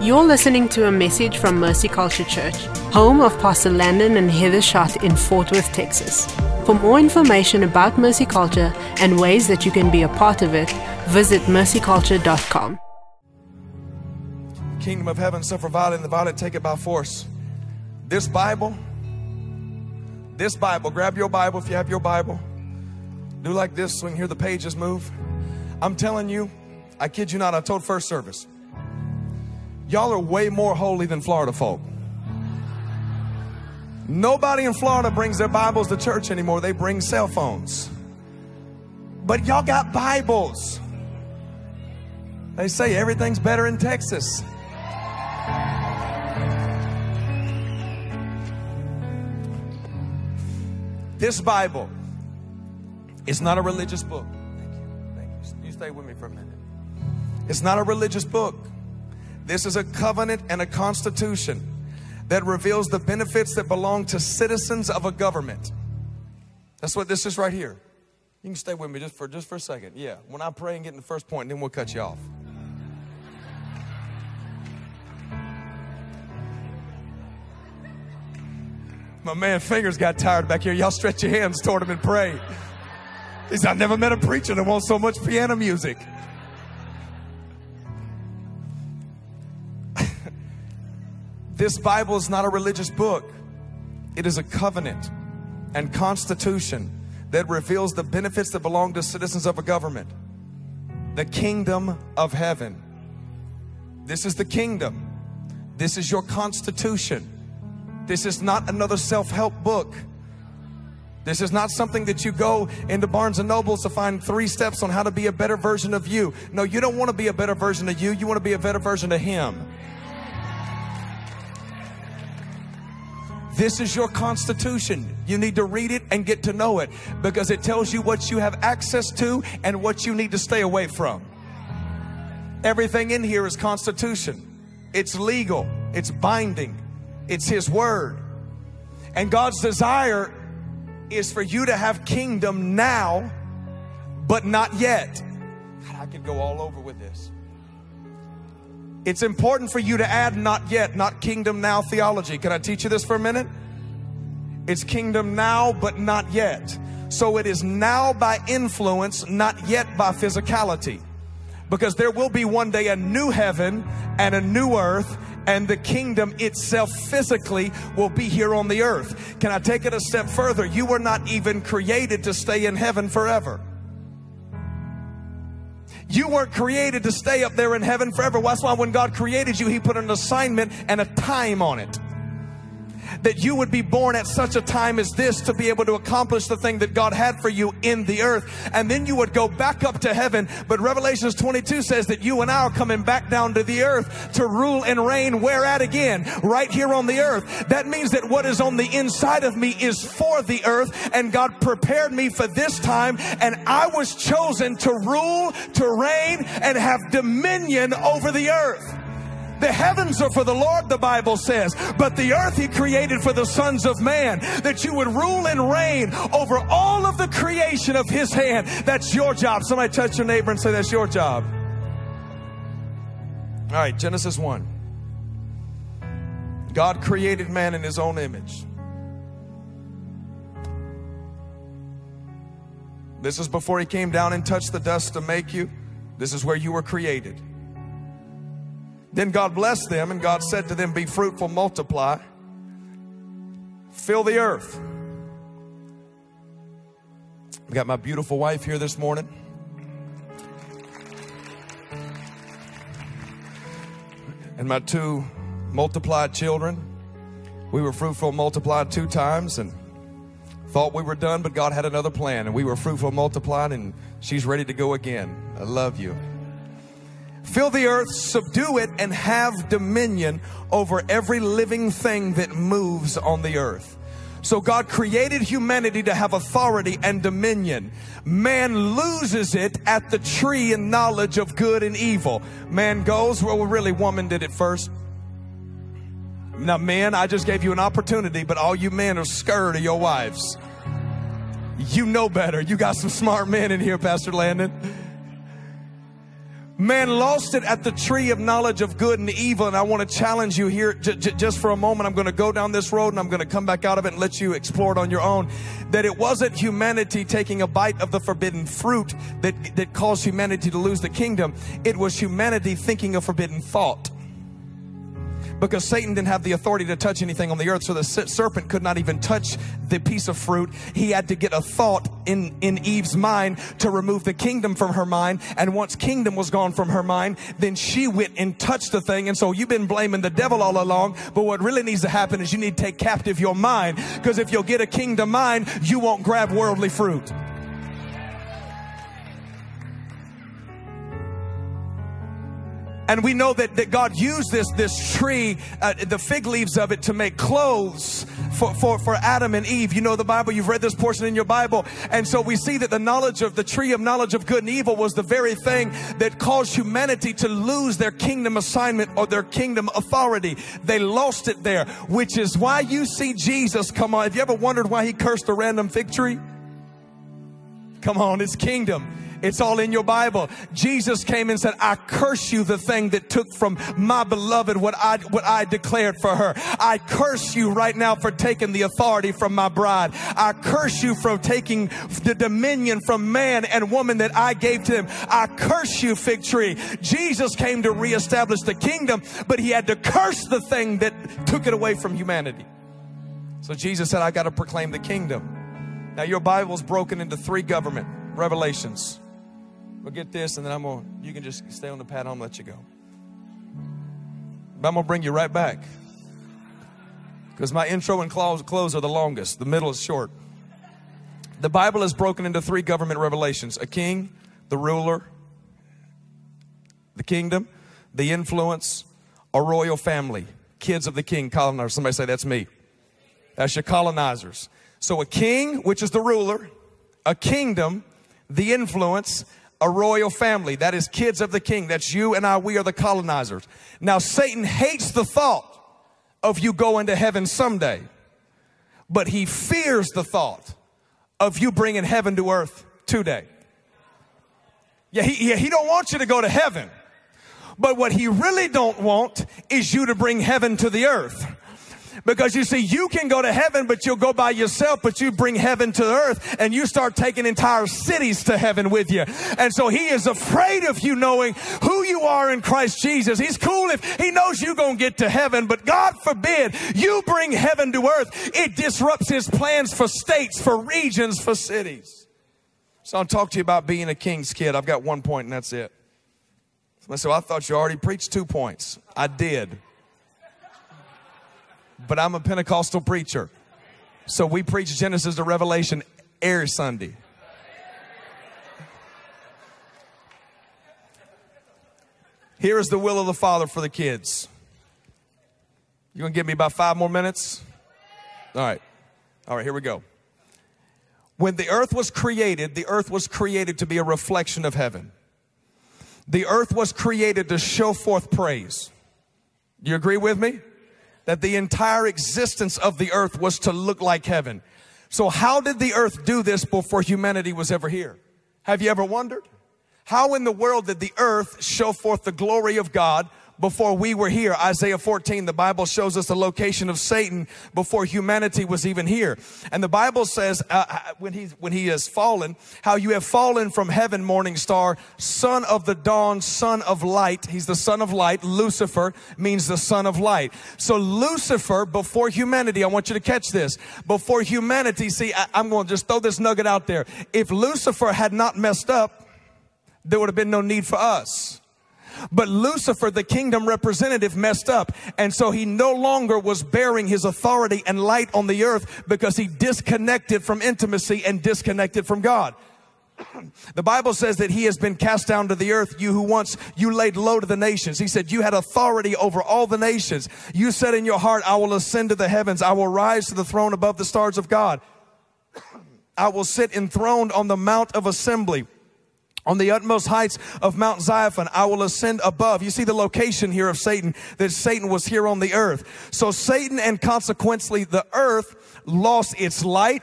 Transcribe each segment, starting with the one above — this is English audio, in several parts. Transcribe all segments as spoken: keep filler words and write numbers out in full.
You're listening to a message from Mercy Culture Church, home of Pastor Landon and Heather Schott in Fort Worth, Texas. For more information about Mercy Culture and ways that you can be a part of it, visit mercy culture dot com. Kingdom of heaven suffer violent, and the violent take it by force. This Bible, this Bible, grab your Bible if you have your Bible. Do like this so we can hear the pages move. I'm telling you, I kid you not, I told first service, y'all are way more holy than Florida folk. Nobody in Florida brings their Bibles to church anymore. They bring cell phones. But y'all got Bibles. They say everything's better in Texas. This Bible is not a religious book. Thank you. Thank you. You stay with me for a minute. It's not a religious book. This is a covenant and a constitution that reveals the benefits that belong to citizens of a government. That's what this is right here. You can stay with me just for just for a second. Yeah, when I pray and get in the first point, then we'll cut you off. My man Fingers got tired back here. Y'all stretch your hands toward him and pray. He said, I never met a preacher that wants so much piano music. This Bible is not a religious book. It is a covenant and constitution that reveals the benefits that belong to citizens of a government. The kingdom of heaven. This is the kingdom. This is your constitution. This is not another self-help book. This is not something that you go into Barnes and Nobles to find three steps on how to be a better version of you. No, you don't want to be a better version of you. You want to be a better version of Him. This is your constitution. You need to read it and get to know it because it tells you what you have access to and what you need to stay away from. Everything in here is constitution. It's legal. It's binding. It's His word. And God's desire is for you to have kingdom now, but not yet. God, I could go all over with this. It's important for you to add not yet, not kingdom now theology. Can I teach you this for a minute? It's kingdom now, but not yet. So it is now by influence, not yet by physicality. Because there will be one day a new heaven and a new earth, and the kingdom itself physically will be here on the earth. Can I take it a step further? You were not even created to stay in heaven forever. You weren't created to stay up there in heaven forever. That's why when God created you, He put an assignment and a time on it. That you would be born at such a time as this to be able to accomplish the thing that God had for you in the earth. And then you would go back up to heaven. But Revelations twenty-two says that you and I are coming back down to the earth to rule and reign. Where at again? Right here on the earth. That means that what is on the inside of me is for the earth. And God prepared me for this time. And I was chosen to rule, to reign, and have dominion over the earth. The heavens are for the Lord, the Bible says, but the earth He created for the sons of man, that you would rule and reign over all of the creation of His hand. That's your job. Somebody touch your neighbor and say, that's your job. All right, Genesis one. God created man in His own image. This is before He came down and touched the dust to make you. This is where you were created. Then God blessed them, and God said to them, be fruitful, multiply, fill the earth. I've got my beautiful wife here this morning. And my two multiplied children. We were fruitful, multiplied two times, and thought we were done, but God had another plan, and we were fruitful, multiplied, and she's ready to go again. I love you. Fill the earth, subdue it, and have dominion over every living thing that moves on the earth. So God created humanity to have authority and dominion. Man loses it at the tree and knowledge of good and evil. Man goes, well, really, woman did it first. Now, men, I just gave you an opportunity, but all you men are scared of your wives. You know better. You got some smart men in here, Pastor Landon. Man lost it at the tree of knowledge of good and evil. And I want to challenge you here j- j- just for a moment. I'm going to go down this road and I'm going to come back out of it and let you explore it on your own. That it wasn't humanity taking a bite of the forbidden fruit that, that caused humanity to lose the kingdom. It was humanity thinking a forbidden thought. Because Satan didn't have the authority to touch anything on the earth, so the serpent could not even touch the piece of fruit. He had to get a thought in, in Eve's mind to remove the kingdom from her mind. And once kingdom was gone from her mind, then she went and touched the thing. And so you've been blaming the devil all along. But what really needs to happen is you need to take captive your mind. Because if you'll get a kingdom mind, you won't grab worldly fruit. And we know that, that God used this, this tree, uh, the fig leaves of it, to make clothes for, for, for Adam and Eve. You know the Bible. You've read this portion in your Bible. And so we see that the knowledge of the tree of knowledge of good and evil was the very thing that caused humanity to lose their kingdom assignment or their kingdom authority. They lost it there, which is why you see Jesus come on. Have you ever wondered why he cursed a random fig tree? Come on, it's kingdom. It's all in your Bible. Jesus came and said, I curse you, the thing that took from my beloved what I, what I declared for her. I curse you right now for taking the authority from my bride. I curse you for taking the dominion from man and woman that I gave to him. I curse you, fig tree. Jesus came to reestablish the kingdom, but he had to curse the thing that took it away from humanity. So Jesus said, I got to proclaim the kingdom. Now your Bible's broken into three government revelations. We'll get this, and then I'm going to, you can just stay on the pad. I'm going to let you go. But I'm going to bring you right back. Because my intro and close, close are the longest. The middle is short. The Bible is broken into three government revelations. A king, the ruler, the kingdom, the influence, a royal family. Kids of the king, colonizers. Somebody say, that's me. That's your colonizers. So a king, which is the ruler, a kingdom, the influence, a royal family. That is kids of the king. That's you and I. We are the colonizers. Now, Satan hates the thought of you going to heaven someday, but he fears the thought of you bringing heaven to earth today. Yeah, he, yeah, he don't want you to go to heaven, but what he really don't want is you to bring heaven to the earth. Because you see, you can go to heaven, but you'll go by yourself, but you bring heaven to the earth and you start taking entire cities to heaven with you. And so he is afraid of you knowing who you are in Christ Jesus. He's cool if he knows you're going to get to heaven, but God forbid you bring heaven to earth. It disrupts his plans for states, for regions, for cities. So I'll talk to you about being a king's kid. I've got one point and that's it. So I thought you already preached two points. I did. But I'm a Pentecostal preacher. So we preach Genesis to Revelation every Sunday. Here is the will of the Father for the kids. You gonna give me about five more minutes? All right. All right, here we go. When the earth was created, the earth was created to be a reflection of heaven. The earth was created to show forth praise. Do you agree with me? That the entire existence of the earth was to look like heaven. So how did the earth do this before humanity was ever here? Have you ever wondered? How in the world did the earth show forth the glory of God before we were here? Isaiah fourteen, the Bible shows us the location of Satan before humanity was even here. And the Bible says uh, when he when he has fallen, how you have fallen from heaven, morning star, son of the dawn, son of light. He's the son of light. Lucifer means the son of light. So Lucifer, before humanity, I want you to catch this. Before humanity, see, I, I'm going to just throw this nugget out there. If Lucifer had not messed up, there would have been no need for us. But Lucifer, the kingdom representative, messed up. And so he no longer was bearing his authority and light on the earth because he disconnected from intimacy and disconnected from God. The Bible says that he has been cast down to the earth, you who once you laid low to the nations. He said you had authority over all the nations. You said in your heart, I will ascend to the heavens. I will rise to the throne above the stars of God. I will sit enthroned on the mount of assembly. On the utmost heights of Mount Ziphon, I will ascend above. You see the location here of Satan, that Satan was here on the earth. So Satan and consequently the earth lost its light,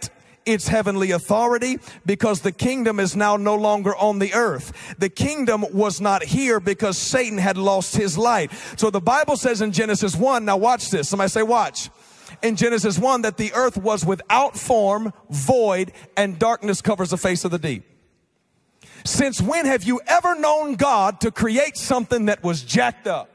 its heavenly authority because the kingdom is now no longer on the earth. The kingdom was not here because Satan had lost his light. So the Bible says in Genesis one, now watch this. Somebody say watch. In Genesis one, that the earth was without form, void, and darkness covers the face of the deep. Since when have you ever known God to create something that was jacked up?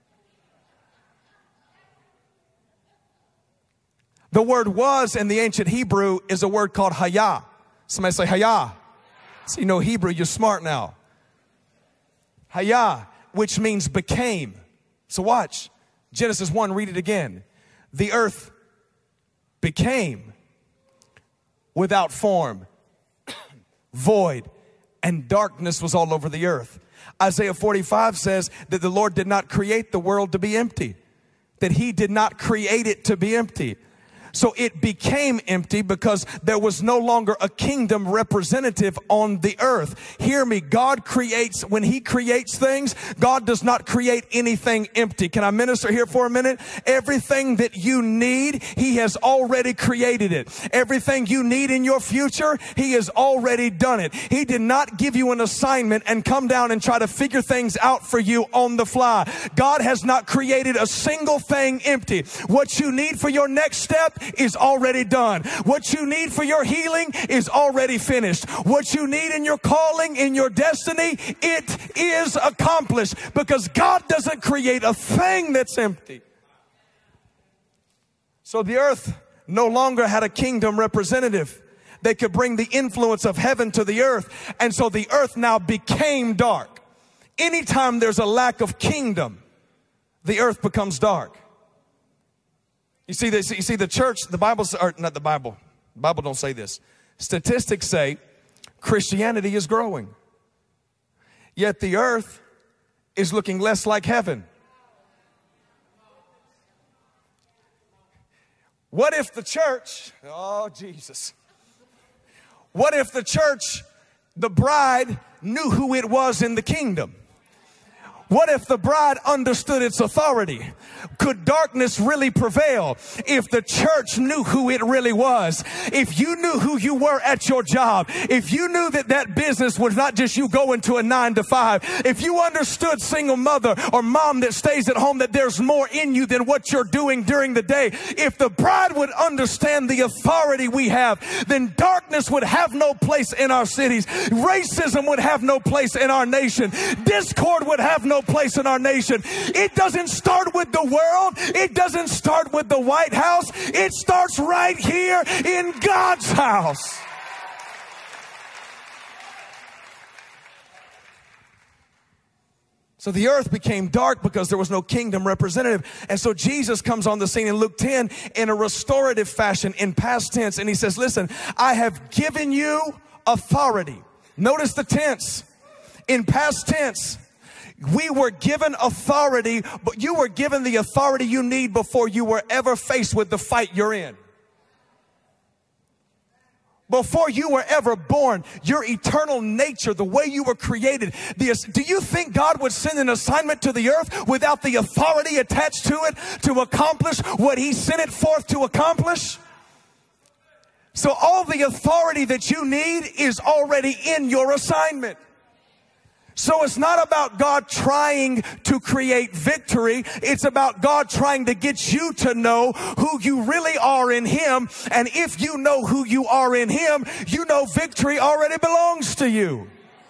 The word was in the ancient Hebrew is a word called hayah. Somebody say hayah. So you know Hebrew, you're smart now. Hayah, which means became. So watch. Genesis one, read it again. The earth became without form, void, and darkness was all over the earth. Isaiah forty-five says that the Lord did not create the world to be empty, that he did not create it to be empty. So it became empty because there was no longer a kingdom representative on the earth. Hear me, God creates, when he creates things, God does not create anything empty. Can I minister here for a minute? Everything that you need, he has already created it. Everything you need in your future, he has already done it. He did not give you an assignment and come down and try to figure things out for you on the fly. God has not created a single thing empty. What you need for your next step is already done. What you need for your healing is already finished. What you need in your calling, in your destiny, it is accomplished because God doesn't create a thing that's empty. So the earth no longer had a kingdom representative. They could bring the influence of heaven to the earth. And so the earth now became dark. Anytime there's a lack of kingdom, the earth becomes dark. You see, this, you see the church, the Bible, or not the Bible, the Bible don't say this. Statistics say Christianity is growing. Yet the earth is looking less like heaven. What if the church, oh Jesus. What if the church, the bride, knew who it was in the kingdom? What if the bride understood its authority? Could darkness really prevail if the church knew who it really was? If you knew who you were at your job, if you knew that that business was not just you going to a nine to five, if you understood, single mother or mom that stays at home, that there's more in you than what you're doing during the day, if the bride would understand the authority we have, then darkness would have no place in our cities. Racism would have no place in our nation. Discord would have no place in our nation. It doesn't start with the world. It doesn't start with the White House. It starts right here in God's house. So the earth became dark because there was no kingdom representative. And so Jesus comes on the scene in Luke ten in a restorative fashion in past tense. And he says, listen, I have given you authority. Notice the tense. In past tense, we were given authority, but you were given the authority you need before you were ever faced with the fight you're in. Before you were ever born, your eternal nature, the way you were created. The, do you think God would send an assignment to the earth without the authority attached to it to accomplish what he sent it forth to accomplish? So all the authority that you need is already in your assignment. So it's not about God trying to create victory. It's about God trying to get you to know who you really are in him. And if you know who you are in him, you know victory already belongs to you.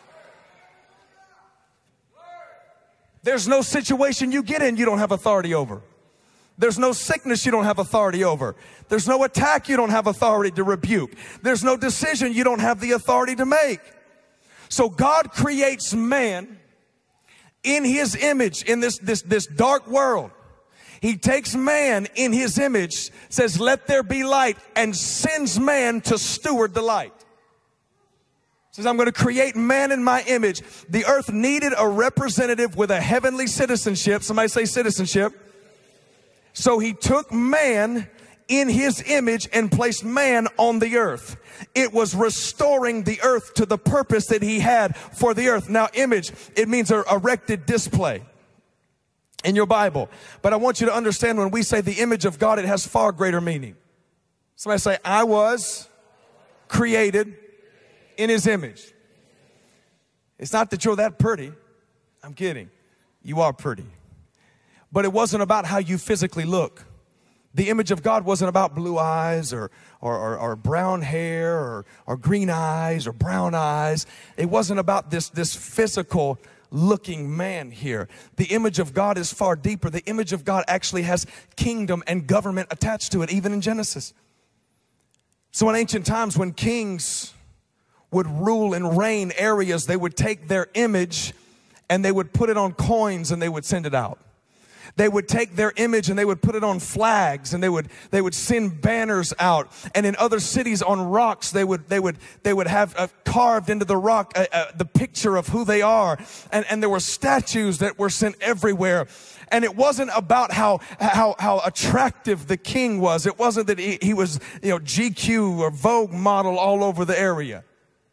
There's no situation you get in you don't have authority over. There's no sickness you don't have authority over. There's no attack you don't have authority to rebuke. There's no decision you don't have the authority to make. So God creates man in his image in this, this, this dark world. He takes man in his image, says, let there be light, and sends man to steward the light. Says, I'm going to create man in my image. The earth needed a representative with a heavenly citizenship. Somebody say citizenship. So he took man in his image and placed man on the earth. It was restoring the earth to the purpose that he had for the earth. Now, image, it means an erected display in your Bible. But I want you to understand, when we say the image of God, it has far greater meaning. Somebody say, I was created in his image. It's not that you're that pretty. I'm kidding. You are pretty. But it wasn't about how you physically look. The image of God wasn't about blue eyes or, or, or, or brown hair or, or green eyes or brown eyes. It wasn't about this, this physical looking man here. The image of God is far deeper. The image of God actually has kingdom and government attached to it, even in Genesis. So in ancient times, when kings would rule and reign areas, they would take their image and they would put it on coins and they would send it out. They would take their image and they would put it on flags and they would they would send banners out. And in other cities on rocks, they would they would they would have uh, carved into the rock uh, uh, the picture of who they are. And and there were statues that were sent everywhere. And it wasn't about how how how attractive the king was. It wasn't that he, he was, you know, G Q or Vogue model all over the area.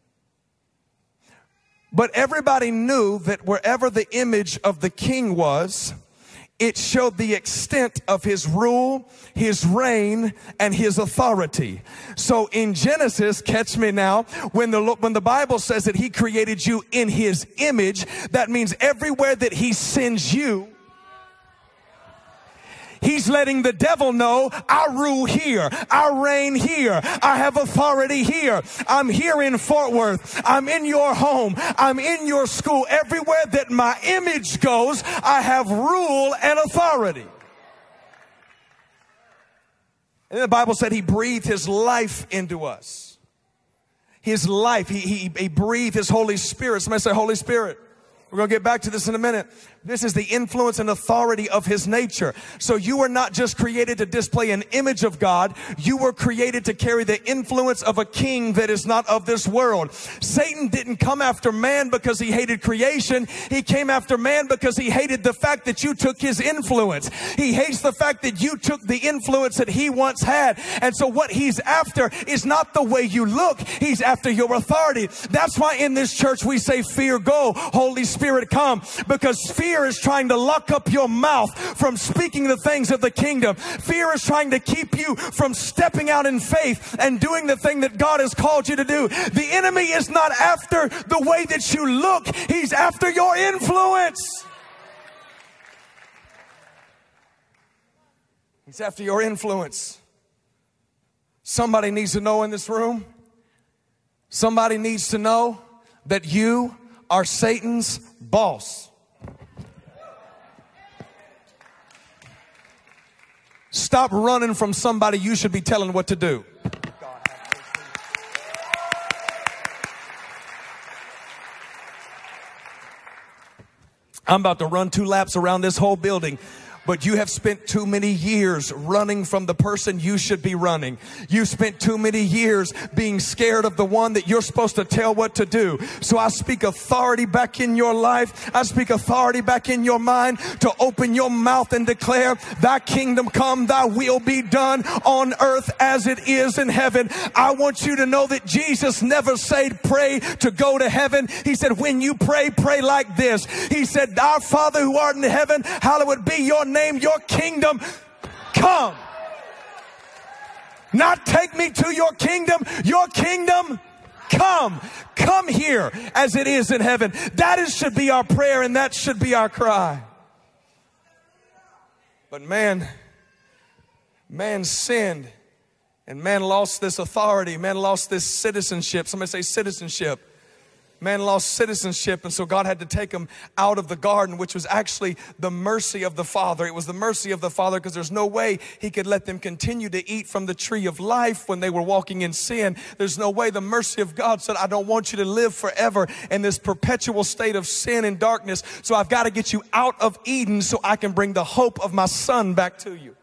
But everybody knew that wherever the image of the king was, it showed the extent of his rule, his reign, and his authority. So in Genesis, catch me now, when the, when the Bible says that he created you in his image, that means everywhere that he sends you, he's letting the devil know, I rule here. I reign here. I have authority here. I'm here in Fort Worth. I'm in your home. I'm in your school. Everywhere that my image goes, I have rule and authority. And the Bible said he breathed his life into us. His life. He, he, he breathed his Holy Spirit. Somebody say Holy Spirit. We're going to get back to this in a minute. This is the influence and authority of his nature. So you were not just created to display an image of God. You were created to carry the influence of a king that is not of this world. Satan didn't come after man because he hated creation. He came after man because he hated the fact that you took his influence. He hates the fact that you took the influence that he once had. And so what he's after is not the way you look. He's after your authority. That's why in this church we say, fear go, Holy Spirit come. Because fear Fear is trying to lock up your mouth from speaking the things of the kingdom. Fear is trying to keep you from stepping out in faith and doing the thing that God has called you to do. The enemy is not after the way that you look. He's after your influence. He's after your influence. Somebody needs to know in this room. Somebody needs to know that you are Satan's boss. Stop running from somebody you should be telling what to do. I'm about to run two laps around this whole building. But you have spent too many years running from the person you should be running. You spent too many years being scared of the one that you're supposed to tell what to do. So I speak authority back in your life. I speak authority back in your mind to open your mouth and declare, thy kingdom come, thy will be done on earth as it is in heaven. I want you to know that Jesus never said pray to go to heaven. He said, when you pray, pray like this. He said, our Father who art in heaven, hallowed be your name, your kingdom come. Not take me to your kingdom, your kingdom come. Come here as it is in heaven. That is, should be our prayer, and that should be our cry. But man, man sinned, and man lost this authority. Man lost this citizenship. Somebody say citizenship. Man lost citizenship, and so God had to take him out of the garden, which was actually the mercy of the Father. It was the mercy of the Father because there's no way he could let them continue to eat from the tree of life when they were walking in sin. There's no way. The mercy of God said, I don't want you to live forever in this perpetual state of sin and darkness, so I've got to get you out of Eden so I can bring the hope of my Son back to you.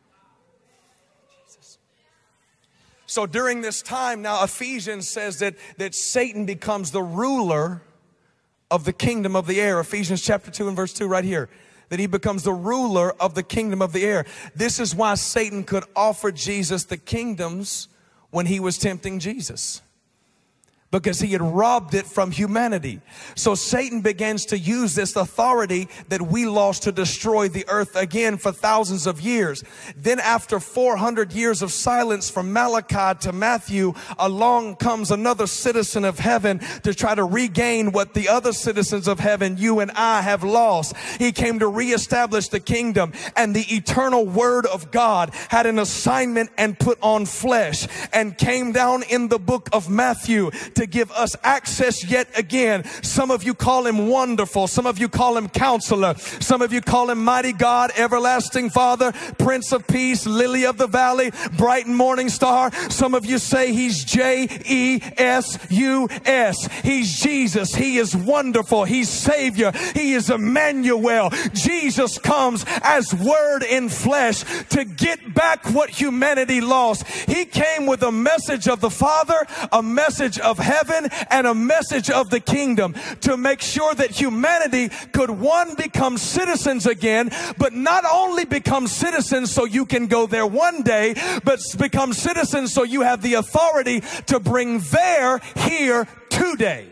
So during this time now, Ephesians says that, that Satan becomes the ruler of the kingdom of the air. Ephesians chapter two and verse two right here. That he becomes the ruler of the kingdom of the air. This is why Satan could offer Jesus the kingdoms when he was tempting Jesus. because he had robbed it from humanity. So Satan begins to use this authority that we lost to destroy the earth again for thousands of years. Then after four hundred years of silence from Malachi to Matthew, along comes another citizen of heaven to try to regain what the other citizens of heaven, you and I, have lost. He came to reestablish the kingdom, and the eternal word of God had an assignment and put on flesh and came down in the book of Matthew to give us access yet again. Some of you call him Wonderful. Some of you call him Counselor. Some of you call him Mighty God, Everlasting Father, Prince of Peace, Lily of the Valley, Bright and Morning Star. Some of you say he's J E S U S. He's Jesus. He is Wonderful. He's Savior. He is Emmanuel. Jesus comes as Word in flesh to get back what humanity lost. He came with a message of the Father, a message of heaven, and a message of the kingdom to make sure that humanity could, one, become citizens again, but not only become citizens so you can go there one day, but become citizens so you have the authority to bring there here today.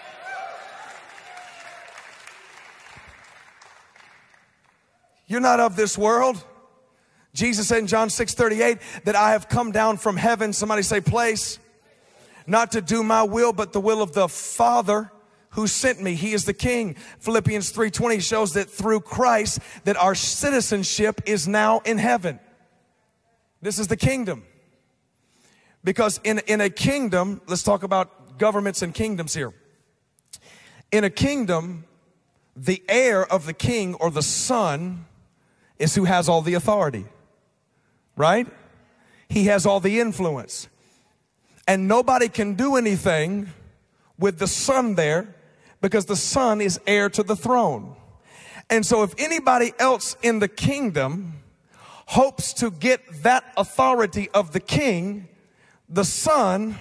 You're not of this world. Jesus said in John six thirty-eight that I have come down from heaven. Somebody say place. Not to do my will, but the will of the Father who sent me. He is the King. Philippians three twenty shows that through Christ that our citizenship is now in heaven. This is the kingdom. Because in, in a kingdom, let's talk about governments and kingdoms here. In a kingdom, the heir of the king or the son is who has all the authority. Right? He has all the influence. And nobody can do anything with the son there because the son is heir to the throne. And so if anybody else in the kingdom hopes to get that authority of the king, the son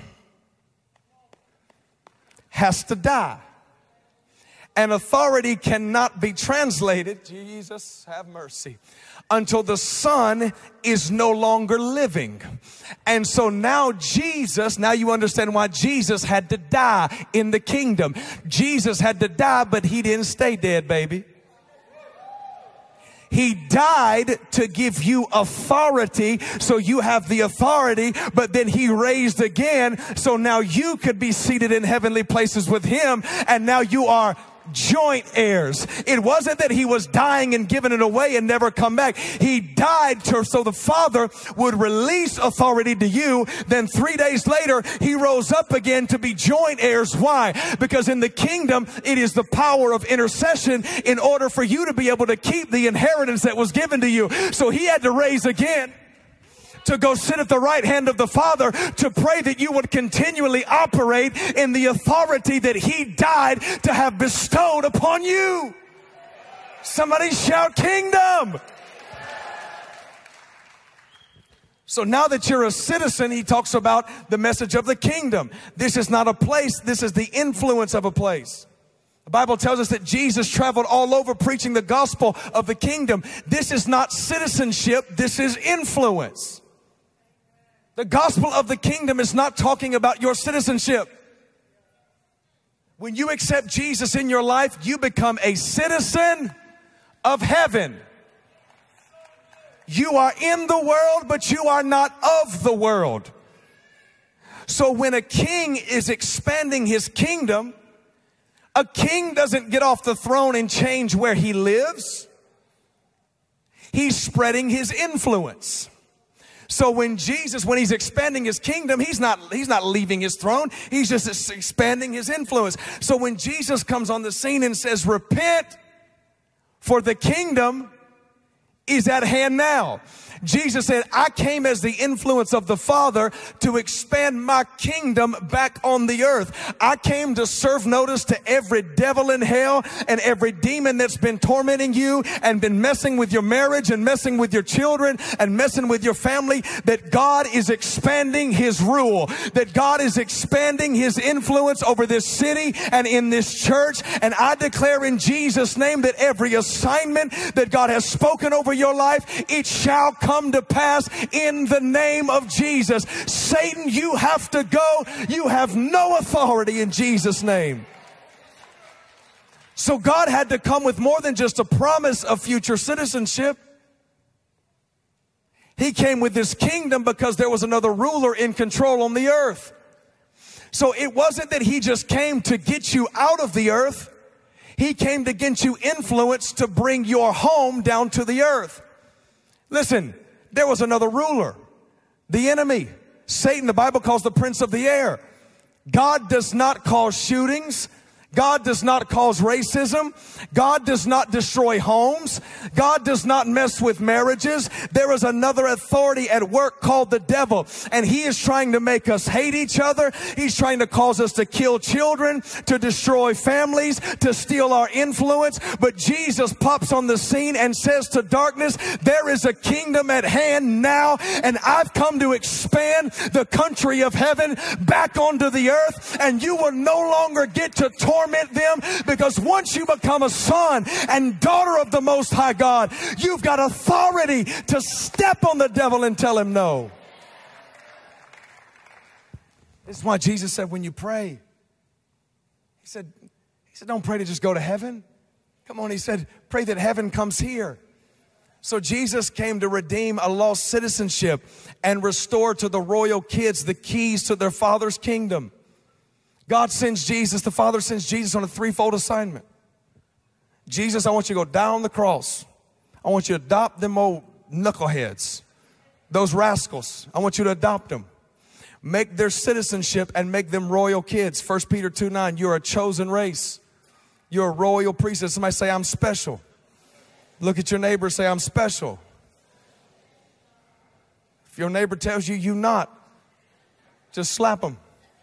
has to die. And authority cannot be translated, Jesus have mercy, until the son is no longer living. And so now Jesus, now you understand why Jesus had to die in the kingdom. Jesus had to die, but he didn't stay dead, baby. He died to give you authority, so you have the authority, but then he raised again, so now you could be seated in heavenly places with him, and now you are joint heirs. It wasn't that he was dying and giving it away and never come back. He died to, so the Father would release authority to you. Then three days later, he rose up again to be joint heirs. Why? Because in the kingdom, it is the power of intercession in order for you to be able to keep the inheritance that was given to you. So he had to raise again to go sit at the right hand of the Father to pray that you would continually operate in the authority that he died to have bestowed upon you. Somebody shout kingdom. So now that you're a citizen, he talks about the message of the kingdom. This is not a place, this is the influence of a place. The Bible tells us that Jesus traveled all over preaching the gospel of the kingdom. This is not citizenship, this is influence. The gospel of the kingdom is not talking about your citizenship. When you accept Jesus in your life, you become a citizen of heaven. You are in the world, but you are not of the world. So when a king is expanding his kingdom, a king doesn't get off the throne and change where he lives. He's spreading his influence. So when Jesus, when he's expanding his kingdom, he's not, he's not leaving his throne. He's just expanding his influence. So when Jesus comes on the scene and says, repent, for the kingdom is at hand now. Jesus said, I came as the influence of the Father to expand my kingdom back on the earth. I came to serve notice to every devil in hell and every demon that's been tormenting you and been messing with your marriage and messing with your children and messing with your family, that God is expanding his rule, that God is expanding his influence over this city and in this church. And I declare in Jesus' name that every assignment that God has spoken over your life, it shall come to pass in the name of Jesus. Satan, you have to go. You have no authority in Jesus' name. So God had to come with more than just a promise of future citizenship. He came with this kingdom because there was another ruler in control on the earth. So it wasn't that he just came to get you out of the earth. He came to get you influence to bring your home down to the earth. Listen, there was another ruler, the enemy. Satan, the Bible calls the prince of the air. God does not cause shootings. God does not cause racism. God does not destroy homes. God does not mess with marriages. There is another authority at work called the devil, and he is trying to make us hate each other. He's trying to cause us to kill children, to destroy families, to steal our influence. But Jesus pops on the scene and says to darkness, there is a kingdom at hand now, and I've come to expand the country of heaven back onto the earth, and you will no longer get to torment them, because once you become a son and daughter of the Most High God, you've got authority to step on the devil and tell him no. This is why Jesus said when you pray, he said, he said, don't pray to just go to heaven. Come on, he said, pray that heaven comes here. So Jesus came to redeem a lost citizenship and restore to the royal kids the keys to their Father's kingdom. God sends Jesus, the Father sends Jesus on a threefold assignment. Jesus, I want you to go down the cross. I want you to adopt them old knuckleheads, those rascals. I want you to adopt them. Make their citizenship and make them royal kids. First Peter two nine, you're a chosen race. You're a royal priesthood. Somebody say, I'm special. Look at your neighbor, say, I'm special. If your neighbor tells you you're not, just slap them.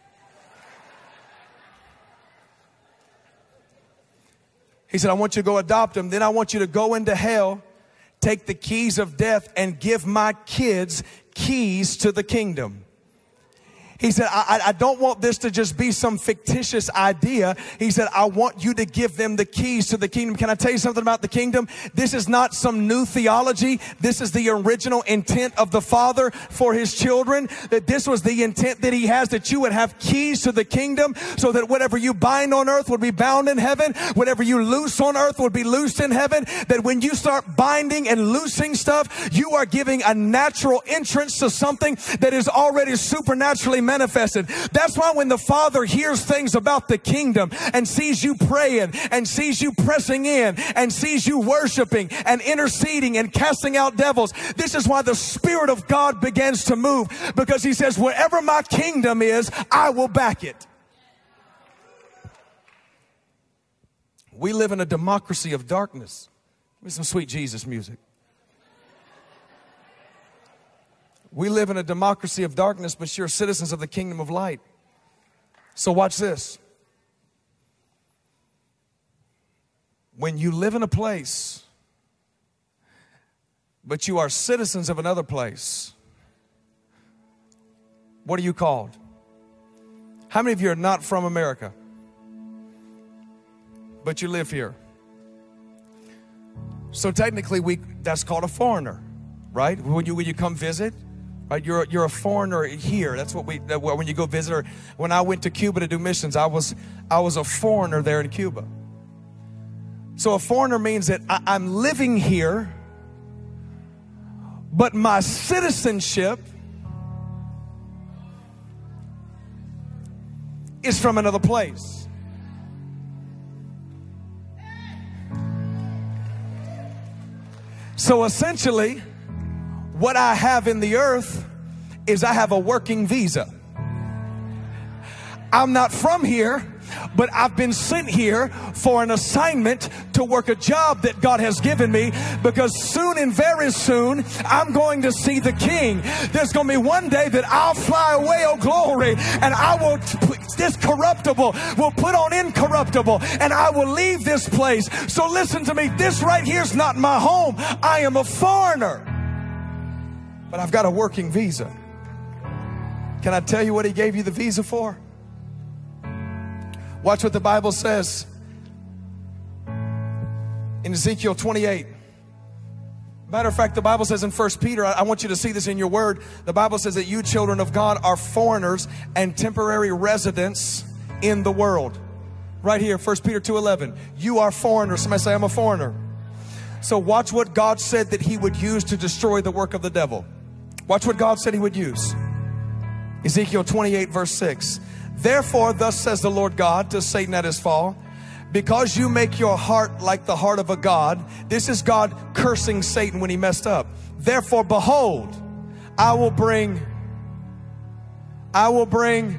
He said, I want you to go adopt them. Then I want you to go into hell, take the keys of death, and give my kids keys to the kingdom. He said, I, I don't want this to just be some fictitious idea. He said, I want you to give them the keys to the kingdom. Can I tell you something about the kingdom? This is not some new theology. This is the original intent of the Father for his children. That this was the intent that he has, that you would have keys to the kingdom, so that whatever you bind on earth would be bound in heaven. Whatever you loose on earth would be loosed in heaven. That when you start binding and loosing stuff, you are giving a natural entrance to something that is already supernaturally manifested. That's why when the Father hears things about the kingdom and sees you praying and sees you pressing in and sees you worshiping and interceding and casting out devils, this is why the Spirit of God begins to move, because he says, wherever my kingdom is, I will back it. We live in a democracy of darkness. Give me some sweet Jesus music. We live in a democracy of darkness, but you're citizens of the kingdom of light. So watch this. When you live in a place, but you are citizens of another place, what are you called? How many of you are not from America, but you live here? So technically, we that's called a foreigner, right? When you when you come visit. Right, you're you're a foreigner here. That's what we. When you go visit, or when I went to Cuba to do missions, I was I was a foreigner there in Cuba. So a foreigner means that I, I'm living here, but my citizenship is from another place. So essentially, what I have in the earth is I have a working visa. I'm not from here, but I've been sent here for an assignment to work a job that God has given me, because soon and very soon I'm going to see the King. There's going to be one day that I'll fly away, oh glory, and I will, this corruptible will put on incorruptible, and I will leave this place. So listen to me, this right here is not my home. I am a foreigner. But I've got a working visa. Can I tell you what he gave you the visa for? Watch what the Bible says in Ezekiel twenty-eight. Matter of fact, the Bible says in First Peter, I want you to see this in your word. The Bible says that you children of God are foreigners and temporary residents in the world. Right here, First Peter two eleven. You are foreigners. Somebody say, I'm a foreigner. So watch what God said that he would use to destroy the work of the devil. Watch what God said he would use. Ezekiel twenty-eight verse six. Therefore, thus says the Lord God to Satan at his fall, because you make your heart like the heart of a god. This is God cursing Satan when he messed up. Therefore, behold, I will bring, I will bring,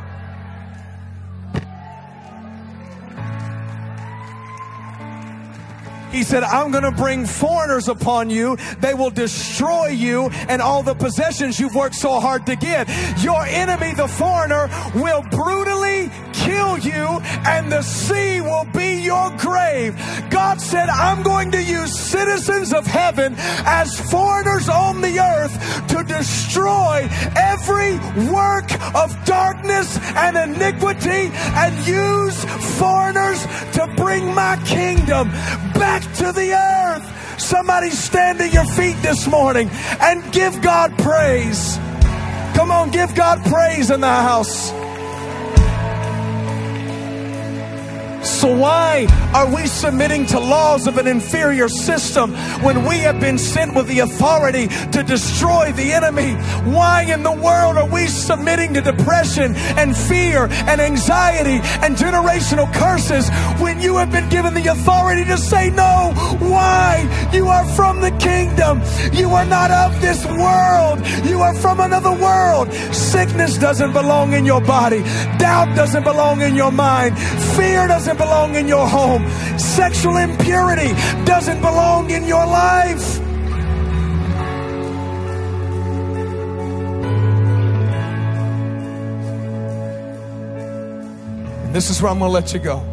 he said, I'm going to bring foreigners upon you. They will destroy you and all the possessions you've worked so hard to get. Your enemy, the foreigner, will brutally kill you, and the sea will be your grave. God said, I'm going to use citizens of heaven as foreigners on the earth to destroy every work of darkness and iniquity, and use foreigners to bring my kingdom back to the earth. Somebody stand to your feet this morning and give God praise. Come on, give God praise in the house. So why are we submitting to laws of an inferior system when we have been sent with the authority to destroy the enemy? Why in the world are we submitting to depression and fear and anxiety and generational curses when you have been given the authority to say no? Why? You are from the kingdom. You are not of this world. You are from another world. Sickness doesn't belong in your body. Doubt doesn't belong in your mind. Fear doesn't belong in your home. Sexual impurity doesn't belong in your life. And this is where I'm going to let you go.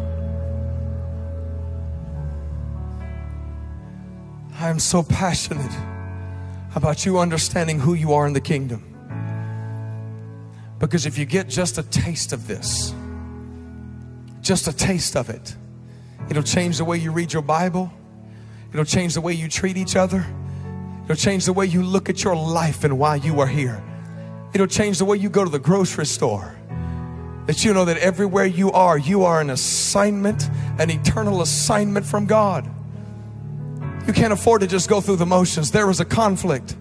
I am so passionate about you understanding who you are in the kingdom. Because if you get just a taste of this, just a taste of it, it'll change the way you read your Bible. It'll change the way you treat each other. It'll change the way you look at your life and why you are here. It'll change the way you go to the grocery store. That you know that everywhere you are, you are an assignment, an eternal assignment from God. You can't afford to just go through the motions. There is a conflict.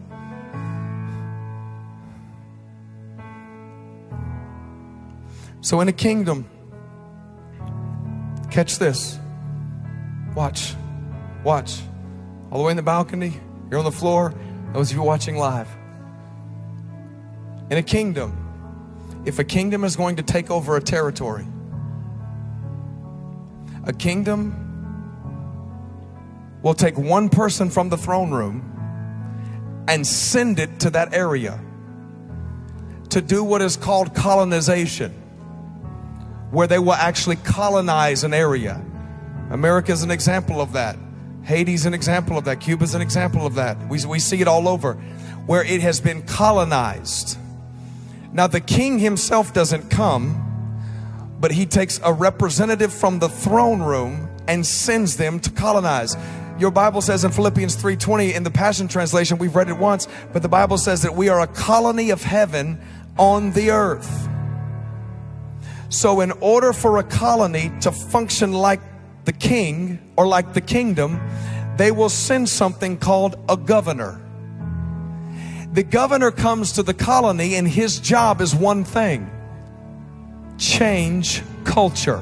So in a kingdom, catch this. Watch. Watch. All the way in the balcony. You're on the floor. Those of you watching live. In a kingdom, if a kingdom is going to take over a territory, a kingdom will take one person from the throne room and send it to that area to do what is called colonization, where they will actually colonize an area. America is an example of that. Haiti is an example of that. Cuba is an example of that. We, we see it all over, where it has been colonized. Now the king himself doesn't come, but he takes a representative from the throne room and sends them to colonize. Your Bible says in Philippians three twenty, in the Passion Translation, we've read it once, but the Bible says that we are a colony of heaven on the earth. So in order for a colony to function like the king or like the kingdom, they will send something called a governor. The governor comes to the colony and his job is one thing: change culture.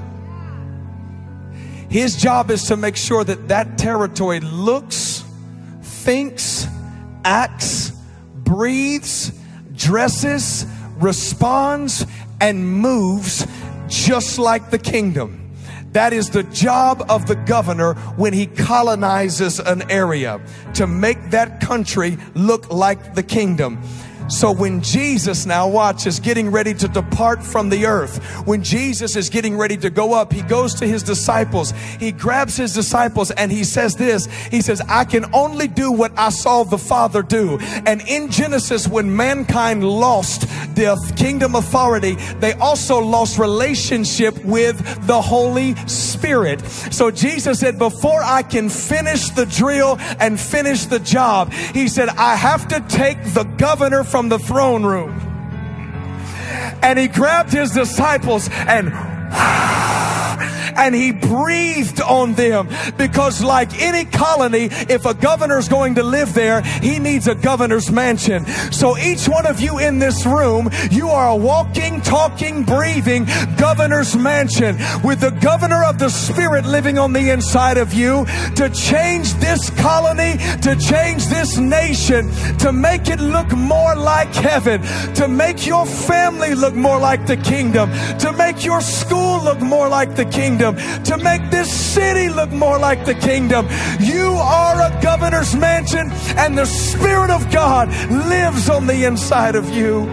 His job is to make sure that that territory looks, thinks, acts, breathes, dresses, responds, and moves just like the kingdom. That is the job of the governor when he colonizes an area, to make that country look like the kingdom. So when Jesus, now watch, is getting ready to depart from the earth, when Jesus is getting ready to go up, he goes to his disciples. He grabs his disciples and he says this. He says, I can only do what I saw the Father do. And in Genesis, when mankind lost the kingdom authority, they also lost relationship with the Holy Spirit. So Jesus said, before I can finish the drill and finish the job, he said, I have to take the governor from the throne room. And he grabbed his disciples and and he breathed on them, because like any colony, if a governor's going to live there, he needs a governor's mansion. So each one of you in this room, you are a walking, talking, breathing governor's mansion, with the governor of the Spirit living on the inside of you to change this colony, to change this nation, to make it look more like heaven, to make your family look more like the kingdom, to make your school look more like the kingdom, to make this city look more like the kingdom. You are a governor's mansion, and the Spirit of God lives on the inside of you.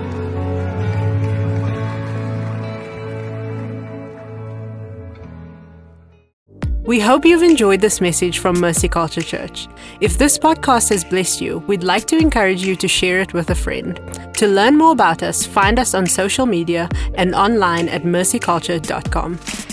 We hope you've enjoyed this message from Mercy Culture Church. If this podcast has blessed you, we'd like to encourage you to share it with a friend. To learn more about us, find us on social media and online at mercy culture dot com.